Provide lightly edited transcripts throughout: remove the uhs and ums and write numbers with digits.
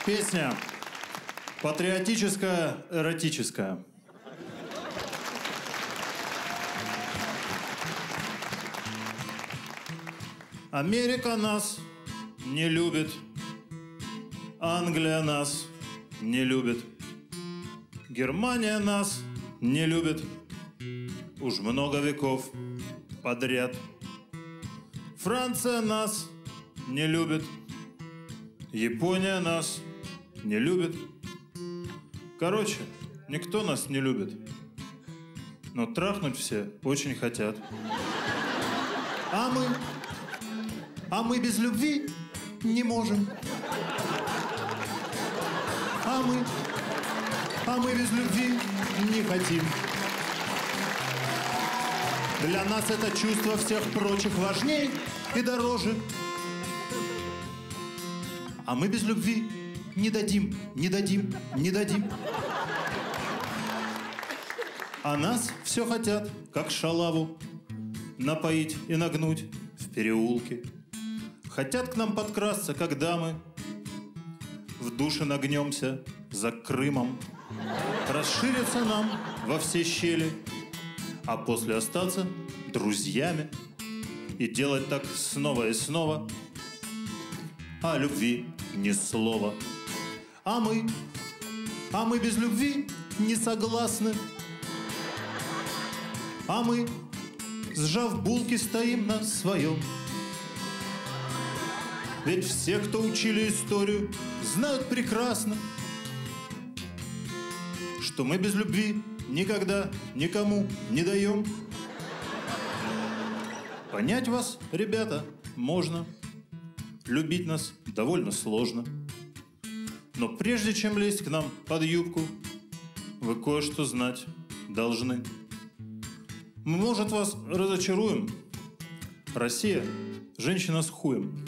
Песня патриотическая, эротическая. Америка нас не любит, Англия нас не любит, Германия нас не любит уж много веков подряд. Франция нас не любит, Япония нас не любит. Короче, никто нас не любит, но трахнуть все очень хотят. А мы без любви не можем. А мы без любви не хотим. Для нас это чувство всех прочих важней и дороже. А мы без любви не дадим, не дадим, не дадим. А нас все хотят, как шалаву, напоить и нагнуть в переулке. Хотят к нам подкрасться, когда мы в душе нагнемся за Крымом. Расшириться нам во все щели, а после остаться друзьями и делать так снова и снова. О любви ни слова. А мы без любви не согласны. А мы, сжав булки, стоим на своем. Ведь все, кто учили историю, знают прекрасно, что мы без любви никогда никому не даем. Понять вас, ребята, можно. Любить нас довольно сложно. Но прежде чем лезть к нам под юбку, вы кое-что знать должны. Мы, может, вас разочаруем. Россия – женщина с хуем.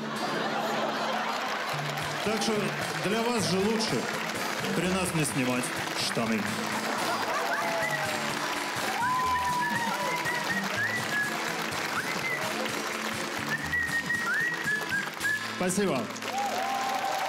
Так что для вас же лучше при нас не снимать штаны. Спасибо.